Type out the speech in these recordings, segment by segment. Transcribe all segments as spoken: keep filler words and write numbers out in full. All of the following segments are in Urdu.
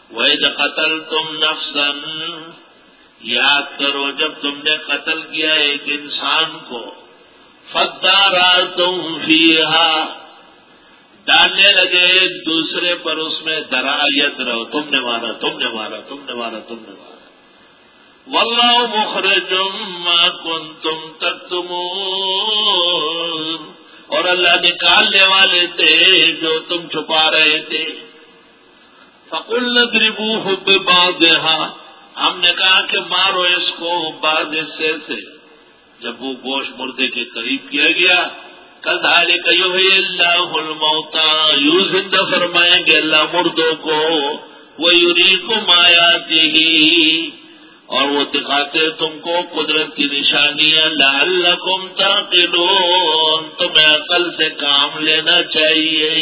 وَإِذْ قَتَلْتُمْ نَفْسًا، یاد کرو جب تم نے قتل کیا ایک انسان کو، فَادَّارَأْتُمْ فِيهَا، ڈالنے لگے ایک دوسرے پر اس میں درا یدرؤ، تم نے مارا تم نے مارا تم نے مارا تم نے مارا، وَاللَّهُ مُخْرِجٌ مَا كُنتُمْ تَكْتُمُونَ، اور اللہ نکالنے والے تھے جو تم چھپا رہے تھے۔ فَقُلْنَا اضْرِبُوهُ بِبَعْضِهَا، ہم نے کہا کہ مارو اس کو بعض حصے سے۔ جب وہ گوشت مردے کے قریب کیا گیا، كَذَلِكَ يُحْيِي اللَّهُ الْمَوْتَىٰ، یوں زندہ فرمائیں گے اللہ مردوں کو، وَيُرِيكُمْ آيَاتِهِ، اور وہ دکھاتے تم کو قدرت کی نشانیاں، لعلکم تعقلون، تمہیں عقل سے کام لینا چاہیے۔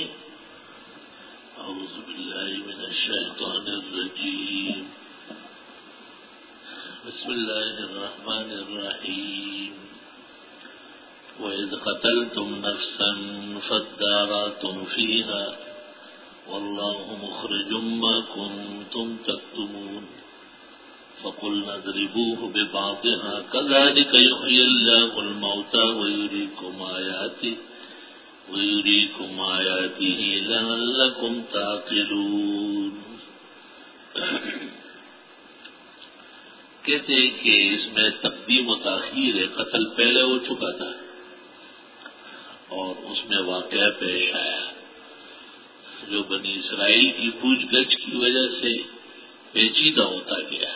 اعوذ باللہ من الشیطان الرجیم، بسم اللہ الرحمن الرحیم۔ وَإِذْ قَتَلْتُمْ نَفْسًا فَادَّارَأْتُمْ فِيهَا وَاللَّهُ مُخْرِجٌ مَا كُنتُمْ تَكْتُمُونَ فَقُلْنَا اضْرِبُوهُ بِبَعْضِهَا كَذَلِكَ يُحْيِي اللَّهُ الْمَوْتَىٰ وَيُرِيكُمْ آيَاتِهِ وَيُرِيكُمْ آيَاتِهِ لَعَلَّكُمْ تَعْقِلُونَ۔ کہتے ہیں کہ اس میں تقدیم و تاخیر ہے، قتل پہلے ہو چکا تھا اور اس میں واقعہ پیش آیا جو بنی اسرائیل کی پوچھ گچھ کی وجہ سے پیچیدہ ہوتا گیا۔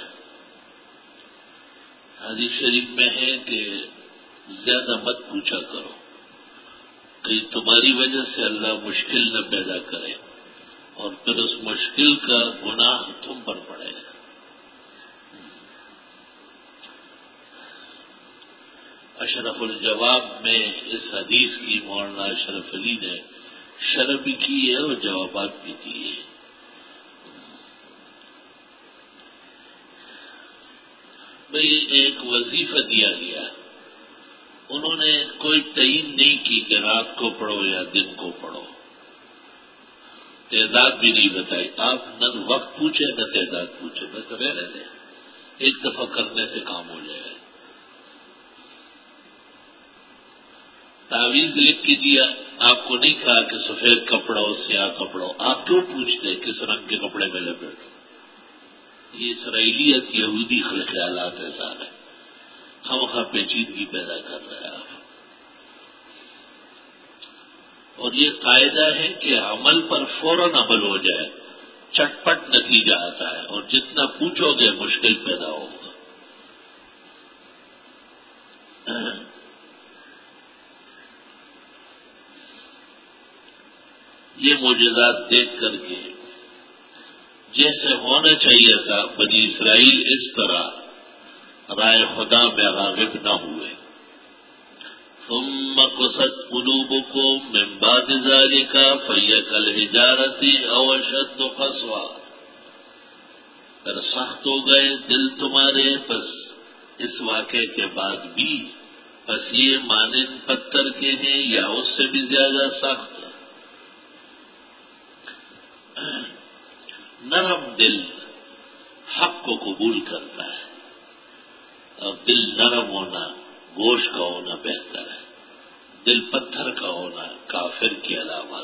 حدیث شریف میں ہے کہ زیادہ مت پوچھا کرو، کہیں تمہاری وجہ سے اللہ مشکل نہ پیدا کرے اور پھر اس مشکل کا گناہ تم پر پڑے گا۔ اشرف الجواب میں اس حدیث کی مولانا اشرف علی نے شرح بھی کی ہے اور جوابات بھی دیے۔ بھئی ایک وظیفہ دیا گیا، انہوں نے کوئی تعین نہیں کی کہ رات کو پڑھو یا دن کو پڑھو، تعداد بھی نہیں بتائی، آپ نہ وقت پوچھے نہ تعداد پوچھے، بس رہ رہے ایک دفعہ کرنے سے کام ہو جائے گا۔ تعویذ لکھ کے دیا، آپ کو نہیں کہا کہ سفید کپڑا ہو سیاہ کپڑا ہو، آپ کیوں پوچھتے کس رنگ کے کپڑے میں لپیٹو؟ یہ اسرائیلیت یہودی خیالات ہے سارے، ہم خواہ پیچیدگی پیدا کر رہے ہیں آپ۔ اور یہ قاعدہ ہے کہ عمل پر فوراً عمل ہو جائے، چٹپٹ نتیجہ آتا ہے، اور جتنا پوچھو گے مشکل پیدا ہوگا۔ یہ معجزات دیکھ کر کے جیسے ہونا چاہیے تھا بنی اسرائیل اس طرح رائے خدا میں راغب نہ ہوئے۔ ثم قست قلوبکم من بعد ذلك فهي كالحجارة او اشد قسوة، پھر سخت ہو گئے دل تمہارے پس اس واقعے کے بعد بھی، پس یہ مانند پتھر کے ہیں یا اس سے بھی زیادہ سخت۔ نرم دل حق کو قبول کرتا ہے، اور دل نرم ہونا گوشت کا ہونا بہتر ہے، دل پتھر کا ہونا کافر کی علامات۔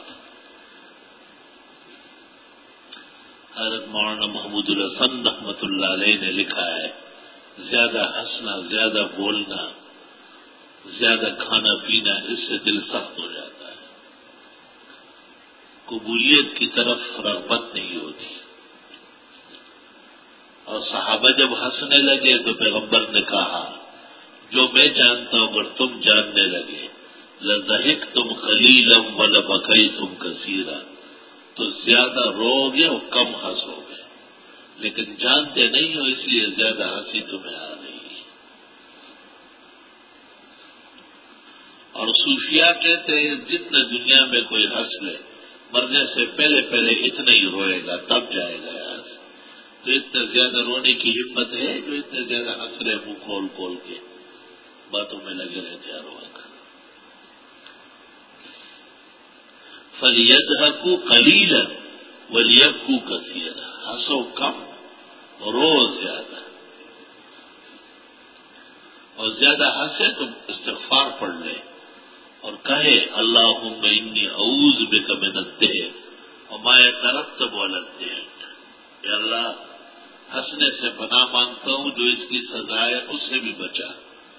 حضرت مولانا محمود الحسن رحمۃ اللہ علیہ نے لکھا ہے، زیادہ ہنسنا، زیادہ بولنا، زیادہ کھانا پینا، اس سے دل سخت ہو جاتا ہے، قبولیت کی طرف رغبت نہیں ہوتی۔ اور صحابہ جب ہنسنے لگے تو پیغمبر نے کہا جو میں جانتا ہوں اگر تم جاننے لگے لَضَحِكْتُمْ قَلِيلًا وَلَبَكَيْتُمْ كَثِيرًا، تو زیادہ رو گے اور کم ہنسو گے، لیکن جانتے نہیں ہو اس لیے زیادہ ہنسی تمہیں آ رہی ہے۔ اور صوفیاء کہتے ہیں جتنے دنیا میں کوئی ہنس لے مرنے سے پہلے پہلے اتنا ہی روئے گا تب جائے گا یہاں سے، تو اتنا زیادہ رونے کی ہمت ہے جو اتنے زیادہ ہنس رہے منہ کھول کھول کے باتوں میں لگے رہتے ہیں روئے گا۔ فَلْيَضْحَكُوا قَلِيلًا، وَلْيَبْكُوا كَثِيرًا، ہنسو کم رو زیادہ، اور زیادہ ہنسے تو استغفار پڑھ لے اور کہے اللہم انی اعوذ بک من الدہر وما یترتب علی الدہر، اے اللہ ہنسنے سے پناہ مانگتا ہوں جو اس کی سزا ہے اس سے بھی بچا۔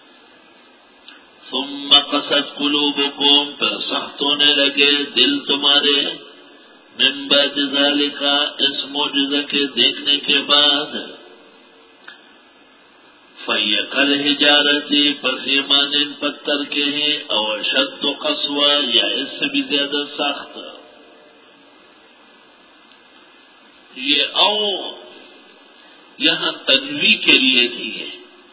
ثم قست قلوبکم، پھر سخت ہونے لگے دل تمہارے، من بعد ذالک، اس معجزہ کے دیکھنے کے بعد، فَهِيَ كَالْحِجَارَةِ، پس یہ مانند پتھر کے ہیں، او اشد قسوہ، یا اس سے بھی زیادہ سخت۔ یہ او یہاں تنویع کے لیے نہیں ہے،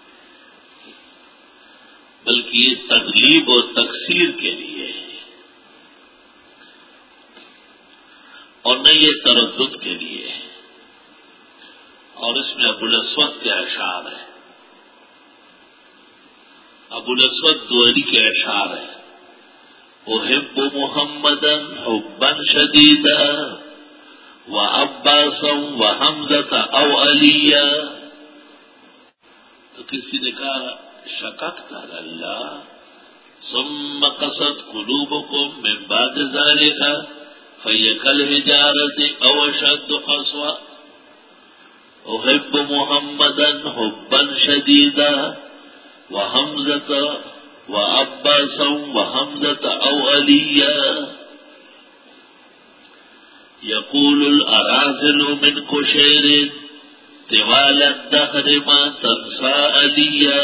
بلکہ یہ تغلیب اور تکثیر کے لیے ہے، اور نہ یہ تردد کے لیے ہے۔ اور اس میں ابو الاسود کے اشعار ہیں، ابو الاسود دوئری کے اشعار ہیں، احب محمدا حبا شدیدا وعباسا وحمزة او علیہ۔ تو کسی نے کہا شککت علی اللہ، ثم قست قلوبکم من بعد ذلک فهي كالحجارة او اشد قسوة، احب محمدا حبا شدیدا وحمزة وعباسا وحمزة او علیہ۔ یقول الارازل من قشیر طوال الدهر ما تنسى علیہ،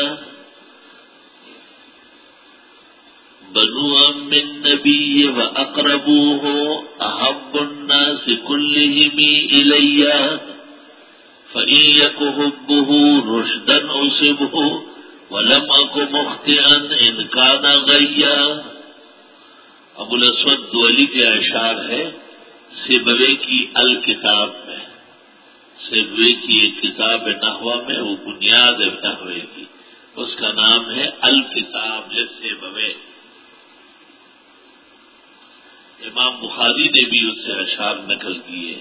بنو ام النبی واقربوه احب الناس كلهم الی، فإن يك حبه رشدا اصبه ولم اك مخطئا ان كان غیا۔ ابو الاسود دولی کے اشعار ہے سیبوے کی الکتاب میں، سیبوے کی ایک کتاب ہے نحو میں، وہ بنیاد ہے نحوے کی، اس کا نام ہے الکتاب لسیبوے۔ امام بخاری نے بھی اس سے اشعار نقل کیے،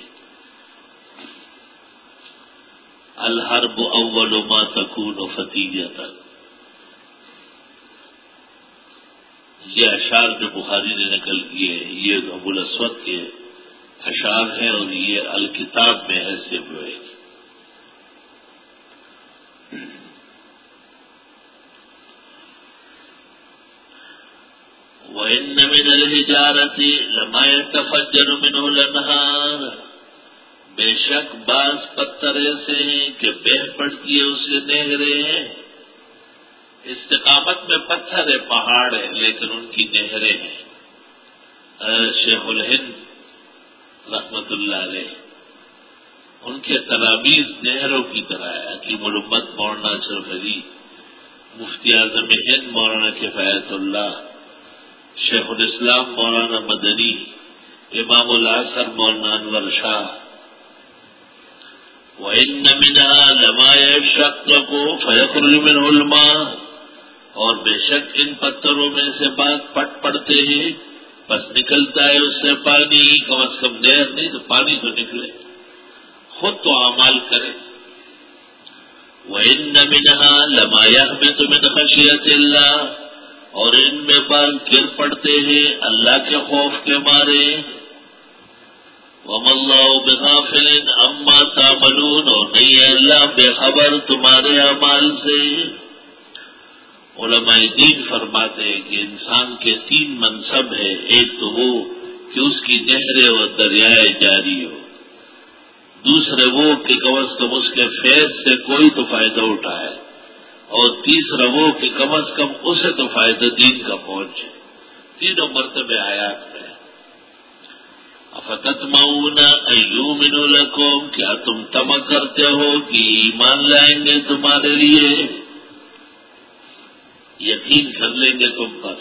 الحرب اول ما تکون فتیۃ، یہ اشعار جو بخاری نے نقل کیے یہ ابو الاسود کے اشعار ہیں، اور یہ الکتاب میں ہے سیبوے کی۔ وَإِنَّ مِنَ الْحِجَارَةِ لَمَا يَتَفَجَّرُ مِنْهُ الْأَنْهَارُ، بے شک بعض پتھر ایسے ہیں کہ بہہ پڑتی ہے اسے نہریں ہیں۔ استقامت میں پتھر ہے، پہاڑ ہے، لیکن ان کی نہریں ہیں۔ شیخ الہند رحمت اللہ علیہ، ان کے تلاميذ نہروں کی طرح ہے، حکیم الامت مولانا اشرف علی، مفتی اعظم ہند مولانا کفایت اللہ، شیخ الاسلام مولانا مدنی، امام الازہر مولانا انور شاہ۔ وَإِنَّ مِنْهَا لَمَا يَشَقَّقُ فَيَخْرُجُ مِنْهُ الْمَاءُ، اور بے شک ان پتھروں میں سے بات پٹ پڑتے ہیں بس نکلتا ہے اس سے پانی، کم از کم دیر نہیں تو پانی تو نکلے، خود تو اعمال کرے۔ وَإِنَّ مِنْهَا لَمَا يَهْبِطُ مِنْ خَشْيَةِ اللَّهِ، اور ان میں بعض گر پڑتے ہیں اللہ کے خوف کے مارے۔ وَمَا اللَّهُ بِغَافِلٍ عَمَّا تَعْمَلُونَ، اور نہیں ہے اللہ بے خبر تمہارے اعمال سے۔ علماء دین فرماتے ہیں کہ انسان کے تین منصب ہے، ایک تو وہ کہ اس کی نہریں اور دریائے جاری ہو، دوسرے وہ کہ کم از کم اس کے فیض سے کوئی تو فائدہ اٹھائے، اور تیسرا وہ کہ کم از کم اسے تو فائدہ دین کا پہنچے۔ تینوں مرتبے آیات میں۔ افتطمعون ان یؤمنوا لکم، کیا تم طمع کرتے ہو کہ ایمان لائیں گے تمہارے لیے، یقین کر لیں گے تم پر۔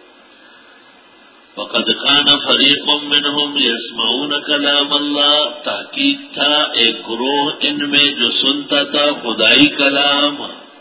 وقد كان فريق منهم يسمعون كلام اللہ، تحقیق تھا ایک گروہ ان میں جو سنتا تھا خدائی کلام،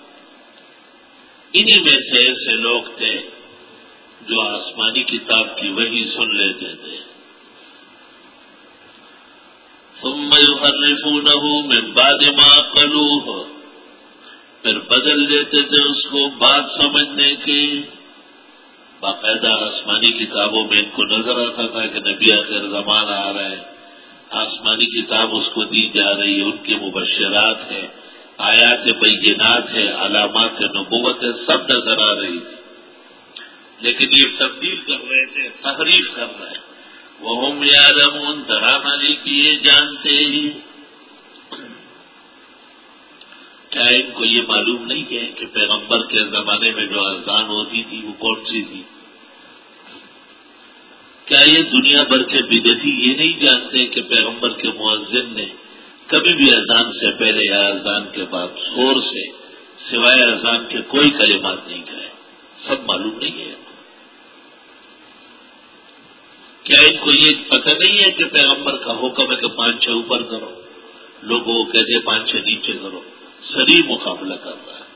انہی میں سے ایسے لوگ تھے جو آسمانی کتاب کی وحی سن لیتے تھے۔ ثم يحرفونه من بعد ما عقلوه، پھر بدل دیتے تھے اس کو بات سمجھنے کی. باقاعدہ آسمانی کتابوں میں ان کو نظر آتا تھا کہ نبی آخر زمانہ آ رہا ہے، آسمانی کتاب اس کو دی جا رہی ہے، ان کے مبشرات ہیں، آیات بینات ہے، علامات نبوت ہے، سب نظر آ رہی تھی. لیکن یہ تبدیل کر رہے تھے، تحریف کر رہے ہیں. وَهُمْ يَعْلَمُونَ، ڈرانا لی کہ یہ جانتے ہی. کیا ان کو یہ معلوم نہیں ہے کہ پیغمبر کے زمانے میں جو اذان ہوتی تھی وہ کون سی تھی؟ کیا یہ دنیا بھر کے بدعتی یہ نہیں جانتے کہ پیغمبر کے مؤذن نے کبھی بھی اذان سے پہلے یا اذان کے بعد زور سے سوائے اذان کے کوئی کلمات نہیں کہے؟ سب معلوم نہیں ہے. کیا ان کو یہ پتہ نہیں ہے کہ پیغمبر کا حکم ہے کہ پانچ چھ اوپر کرو، لوگوں کو کہتے پانچ چھ نیچے کرو؟ سری مقابلہ کر رہا ہے.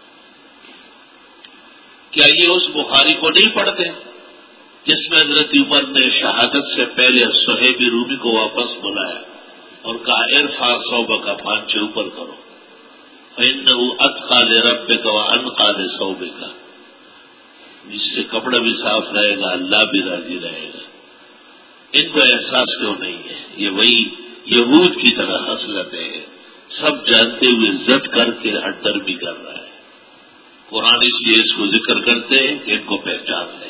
کیا یہ اس بخاری کو نہیں پڑھتے جس میں حضرت عمر نے شہادت سے پہلے صہیب رومی کو واپس بلایا اور کہا ارفع ثوبک، پانچ چھ اوپر کرو، فإنه اتقى لربك وانقى لثوبك، جس سے کپڑا بھی صاف رہے گا اللہ بھی راضی رہے گا. ان کو احساس کیوں نہیں ہے؟ یہ وہی یہود کی طرح خصلت ہے، سب جانتے ہوئے ضد کر کے ہٹر بھی کر رہا ہے. قرآن اس لیے اس کو ذکر کرتے ہیں کہ ان کو پہچان لیں.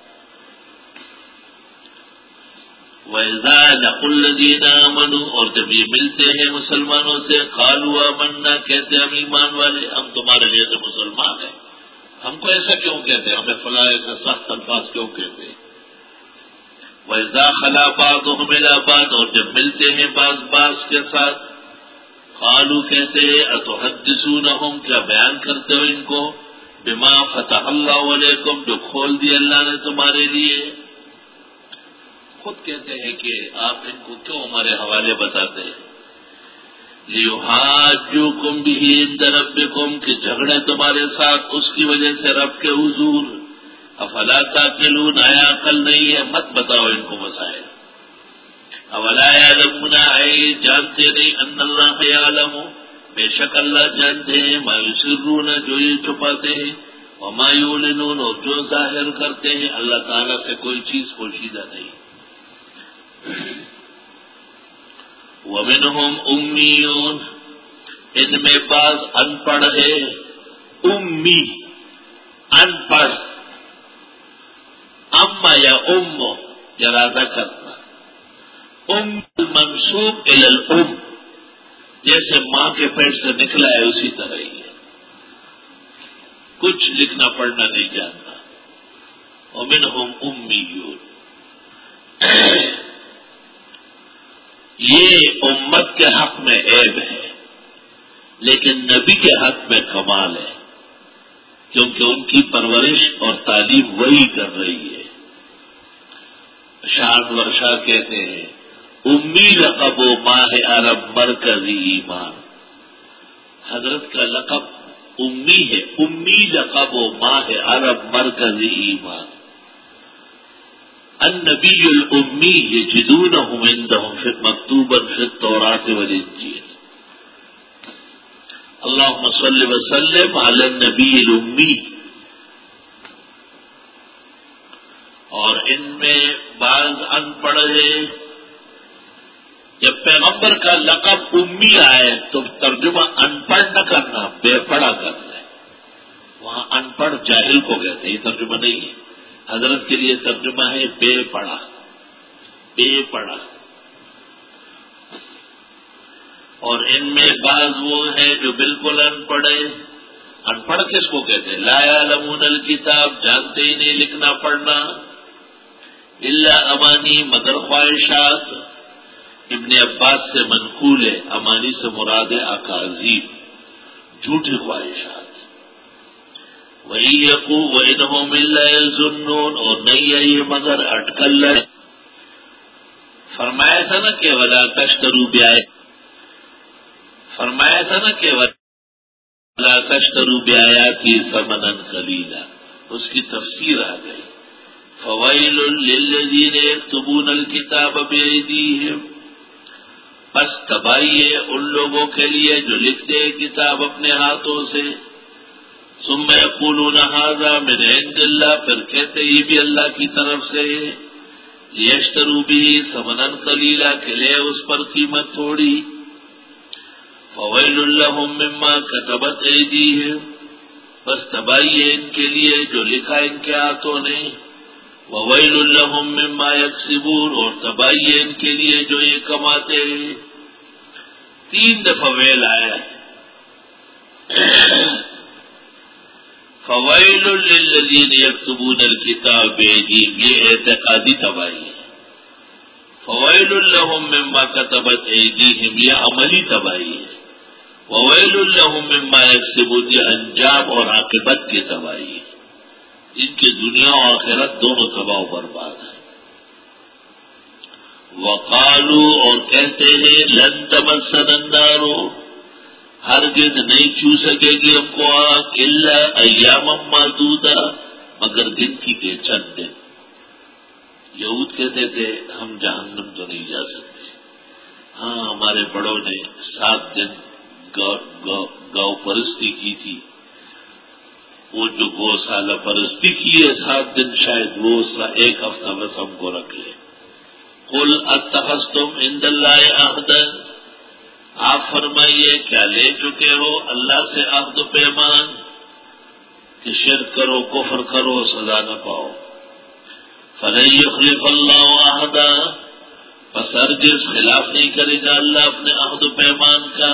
وَإِذَا لَقُوا الَّذِينَ آمَنُوا، اور جب یہ ملتے ہیں مسلمانوں سے، قَالُوا آمَنَّا، کہتے ہم ایمان والے، ہم تمہارے جیسے مسلمان ہیں. ہم کو ایسا کیوں کہتے ہیں؟ ہمیں فلاں ایسا سخت الفاظ کیوں کہتے ہیں؟ وَإِذَا خَلَا بَعْضُهُمْ إِلَىٰ بَعْضٍ، اور جب ملتے ہیں بعض بعض کے ساتھ، قالوا کہتے ہیں اتحدثونہم، کیا بیان کرتے ہو ان کو، بما فتح اللہ علیکم، جو کھول دیا اللہ نے تمہارے لیے. خود کہتے ہیں کہ آپ ان کو کیوں ہمارے حوالے بتاتے ہیں. لیحاجوکم بہ عند ربکم، کہ جھگڑے تمہارے ساتھ اس کی وجہ سے رب کے حضور. افلا تعقلون، آیا عقل نہیں ہے؟ مت بتاؤ ان کو مسائل. اولا یعلمون، اے جانتے نہیں، ان اللہ یعلم، بے شک اللہ جانتے ہیں، ما یسرون، جو یہ چھپاتے ہیں، وما یعلنون، اور جو ظاہر کرتے ہیں. اللہ تعالیٰ سے کوئی چیز پوشیدہ نہیں. ومنہم امیون، ان میں بعض ان پڑھ ہے. امی، ان پڑھ. اما یا ام، ارادہ کرنا. ام منسوب الی الام، جیسے ماں کے پیٹ سے نکلا ہے اسی طرح ہی ہے، کچھ لکھنا پڑھنا نہیں جانتا. ومنہم امیون، یہ امت کے حق میں عیب ہے، لیکن نبی کے حق میں کمال ہے، کیونکہ ان کی پرورش اور تعلیم وہی کر رہی ہے. شان ورشا کہتے ہیں امی لقب و ماہ عرب مرکزی ایمان. حضرت کا لقب امی ہے، امی لقب و ماہ عرب مرکزی ایمان. النبی الامی یجدونہ عندہم فی مکتوبا فی التوراۃ والانجیل. اللہم صل وسلم علی النبی الامی. اور ان میں بعض ان پڑھ ہے. جب پیغمبر کا لقب امی آئے تو ترجمہ ان پڑھ نہ کرنا، بے پڑھا کرنا ہے. وہاں ان پڑھ جاہل کو کہتے ہیں، یہ ترجمہ نہیں ہے. حضرت کے لیے ترجمہ ہے بے پڑھا، بے پڑھا. اور ان میں بعض وہ ہیں جو بالکل ان پڑھے. ان پڑھ کس کو کہتے ہیں؟ لا یعلمون الکتاب، جانتے ہی نہیں لکھنا پڑھنا. الا امانی، مگر خواہشات. ابن عباس سے منقول ہے، امانی سے مراد اکاذیب، جھوٹی خواہشات. وہی یقو وانہم الا یظنون، اور نہیں ہے یہ مگر اٹکل ہے. فرمایا تھا نا کہ ولا تشتروا بیائے، فرمایا تھا نا کہ ولا تشتروا بیااتی ثمنا قلیلا، اس کی تفسیر آ گئی. فویل للذین یکتبون الکتاب بایدیہم، بس تباہی ہے ان لوگوں کے لیے جو لکھتے ہیں کتاب اپنے ہاتھوں سے، ثم یقولون ھذا من عند اللہ، پھر کہتے یہ بھی اللہ کی طرف سے، لیشتروا به ثمنا قلیلا، کہ لے اس پر قیمت تھوڑی، فویل لهم مما کتبت ایدیہم، بس تباہی ہے ان کے لیے جو لکھا ان کے ہاتھوں نے، وویل لهم مما یکسبون، اور تباہی ہے ان کے لیے جو یہ کماتے ہیں۔ تین دفعہ ویل آیا ہے۔ فویل للذین یکتبون الکتاب بایدیہم، یہ اعتقادی تباہی ہے۔ فویل لهم مما کتبت ایدیہم، یہ عملی تباہی ہے۔ وویل لهم مما یکسبون، یہ انجام اور عاقبت کی تباہی ہے، ان کی دنیا و آخرت دونوں تباہ و برباد ہیں۔ وقالوا، اور کہتے ہیں، لن تمسنا النار، ہرگز نہیں چھو سکے گی ہم کو آگ، الا ایاما معدودہ، مگر دن کی کے چند دن۔ یہود کہتے تھے ہم جہنم تو نہیں جا سکتے، ہاں ہمارے بڑوں نے سات دن گاؤ گاؤ پرستی کی تھی، وہ جو گو سالہ پرستی کی ہے سات دن، شاید وہ ایک ہفتہ بس ہم کو رکھ لے۔ قل اتخذتم عند اللہ عہدا، آپ فرمائیے کیا لے چکے ہو اللہ سے عہد و پیمان کہ شرک کرو کفر کرو سزا نہ پاؤ۔ فلن یخلف اللہ عہدا، بس ہرگز خلاف نہیں کرے گا اللہ اپنے عہد و پیمان کا۔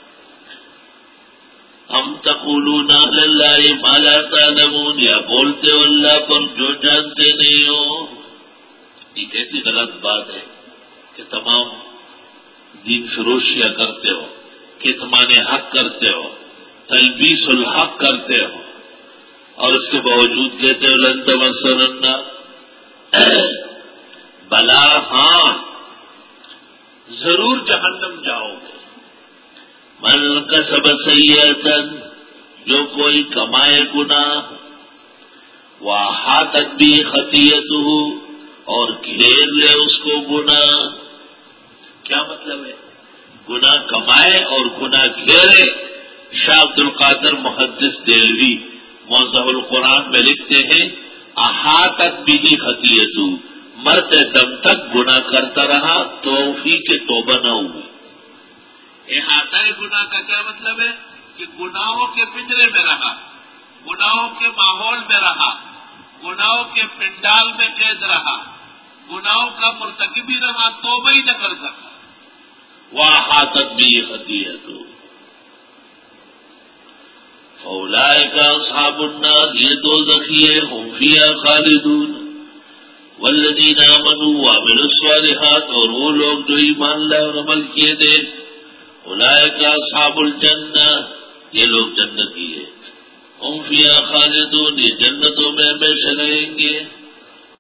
ام تقولون علی اللہ ما لا تعلمون، یا بولتے ہو اللہ پر جو جانتے نہیں ہو۔ یہ کیسی غلط بات ہے کہ تمام دین فروشیاں کرتے ہو، کتمان حق کرتے ہو، تلبیس الحق کرتے ہو، اور اس کے باوجود کہتے ہو لن تمسنا النار۔ بلا، ہاں ضرور جہنم جاؤ گے۔ من کسب سیئۃ، جو کوئی کمائے گناہ، وَأَحَاطَتْ بِهِ خَطِیئَتُهُ، اور گھیر لے اس کو گناہ۔ کیا مطلب ہے؟ گناہ کمائے اور گناہ گھیرے۔ شاہ عبد القادر محدث دہلوی موضح القرآن میں لکھتے ہیں احاطت بِهِ خَطِیئَتُهُ، مرتے دم تک گناہ کرتا رہا، توفیق توبہ نہ ہوئی۔ احاطہ گناہ کا کیا مطلب ہے؟ کہ گناہوں کے پنجرے میں رہا، گناہوں کے ماحول میں رہا، گناہوں کے پنڈال میں قید رہا، گناہوں کا مرتکبی رہا، توبہ ہی نہ کر سکا۔ وَأَحَاطَتْ بِهِ خَطِیئَتُهُ فَأُولَٰئِکَ أَصْحَابُ النَّارِ، یہ دوزخی ہیں، ہم فیہا خالدون۔ وَالَّذِینَ آمَنُوا وَعَمِلُوا الصَّالِحَاتِ، اور وہ لوگ جو ایمان لائے اور عمل کیے تھے، اولئک اصحاب الجنہ، یہ لوگ جنتی ہیں، ہم فیہا خالدون، یہ جنتوں میں ہمیشہ رہیں گے۔